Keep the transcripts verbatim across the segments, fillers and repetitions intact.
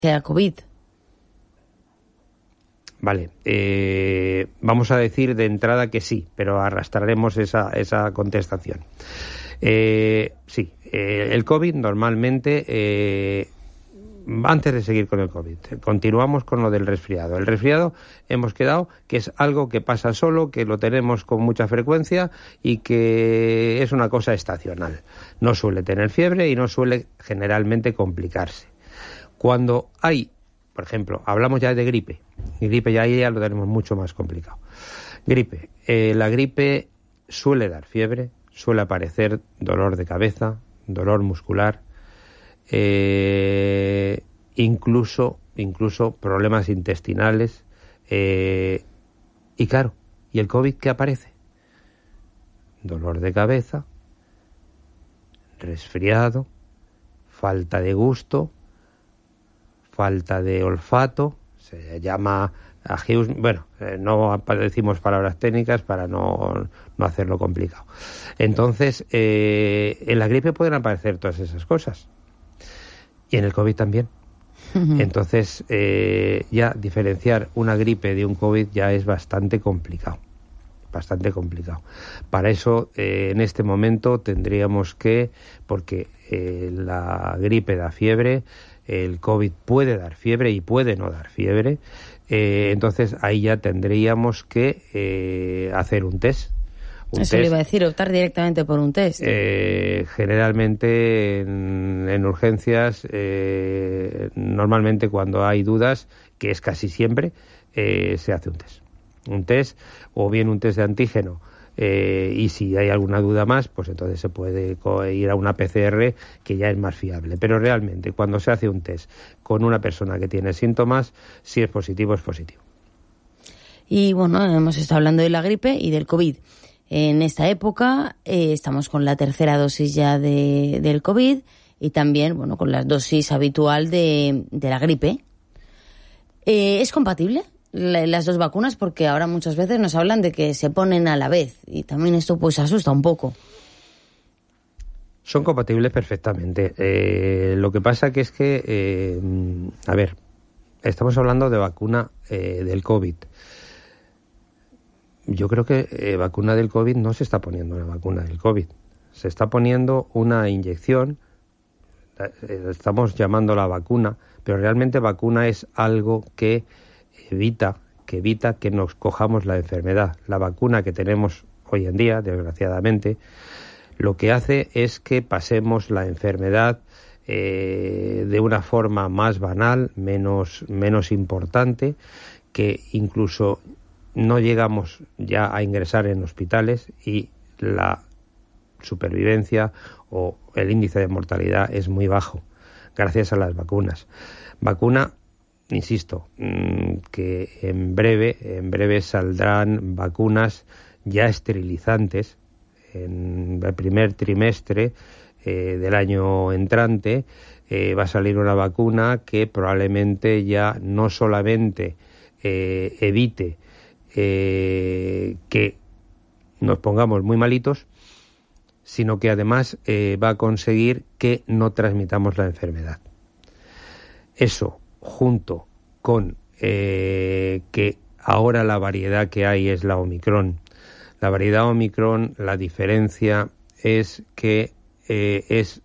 sea COVID. Vale, eh, vamos a decir de entrada que sí, pero arrastraremos esa, esa contestación. Eh, sí, eh, el COVID normalmente, eh, antes de seguir con el COVID, continuamos con lo del resfriado. El resfriado hemos quedado que es algo que pasa solo, que lo tenemos con mucha frecuencia y que es una cosa estacional. No suele tener fiebre y no suele generalmente complicarse. Cuando hay, por ejemplo, hablamos ya de gripe. Gripe ya, ya lo tenemos mucho más complicado. Gripe. Eh, la gripe suele dar fiebre, suele aparecer dolor de cabeza, dolor muscular, eh, incluso, incluso problemas intestinales. Eh, y claro, ¿y el COVID qué aparece? Dolor de cabeza, resfriado, falta de gusto, falta de olfato, se llama agius, bueno, eh, no decimos palabras técnicas para no, no hacerlo complicado. Entonces, eh, en la gripe pueden aparecer todas esas cosas. Y en el COVID también. Entonces, eh, ya diferenciar una gripe de un COVID ya es bastante complicado. Bastante complicado. Para eso, eh, en este momento tendríamos que, porque eh, la gripe da fiebre, el COVID puede dar fiebre y puede no dar fiebre, eh, entonces ahí ya tendríamos que eh, hacer un test. Un Eso test, le iba a decir, optar directamente por un test. Eh, generalmente en, en urgencias, eh, normalmente cuando hay dudas, que es casi siempre, eh, se hace un test. Un test, o bien un test de antígeno, eh, y si hay alguna duda más, pues entonces se puede ir a una P C R que ya es más fiable. Pero realmente cuando se hace un test con una persona que tiene síntomas, si es positivo, es positivo. Y bueno, hemos estado hablando de la gripe y del COVID. En esta época eh, estamos con la tercera dosis ya de, del COVID y también, bueno, con la dosis habitual de, de la gripe. Eh, ¿Es compatible la, las dos vacunas? Porque ahora muchas veces nos hablan de que se ponen a la vez y también esto pues asusta un poco. Son compatibles perfectamente. Eh, lo que pasa que es que, eh, a ver, estamos hablando de vacuna eh, del COVID. Yo creo que eh, vacuna del COVID no se está poniendo una vacuna del COVID. Se está poniendo una inyección, eh, estamos llamando la vacuna, pero realmente vacuna es algo que evita, que evita que nos cojamos la enfermedad. La vacuna que tenemos hoy en día, desgraciadamente, lo que hace es que pasemos la enfermedad eh, de una forma más banal, menos, menos importante, que incluso no llegamos ya a ingresar en hospitales y la supervivencia o el índice de mortalidad es muy bajo gracias a las vacunas. Vacuna, insisto, que en breve, en breve saldrán vacunas ya esterilizantes en el primer trimestre eh, del año entrante. Eh, va a salir una vacuna que probablemente ya no solamente eh, evite Eh, que nos pongamos muy malitos, sino que además eh, va a conseguir que no transmitamos la enfermedad. Eso, junto con eh, que ahora la variedad que hay es la Omicron. La variedad Omicron, la diferencia es que eh, es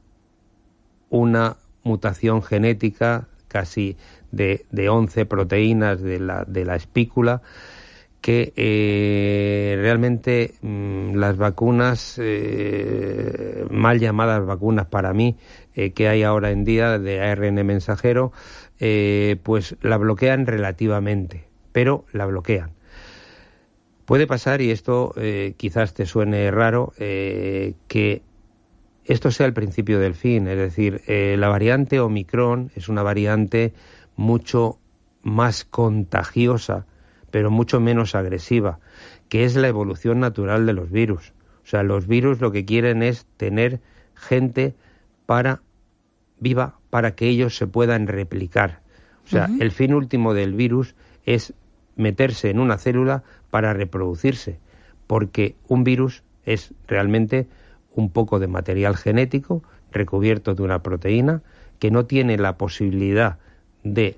una mutación genética casi de, de once proteínas de la, de la espícula, que eh, realmente mmm, las vacunas, eh, mal llamadas vacunas para mí, eh, que hay ahora en día de A R N mensajero, eh, pues la bloquean relativamente, pero la bloquean. Puede pasar, y esto eh, quizás te suene raro, eh, que esto sea el principio del fin, es decir, eh, la variante Omicron es una variante mucho más contagiosa, pero mucho menos agresiva, que es la evolución natural de los virus. O sea, los virus lo que quieren es tener gente para viva para que ellos se puedan replicar. O sea, uh-huh. El fin último del virus es meterse en una célula para reproducirse, porque un virus es realmente un poco de material genético recubierto de una proteína que no tiene la posibilidad de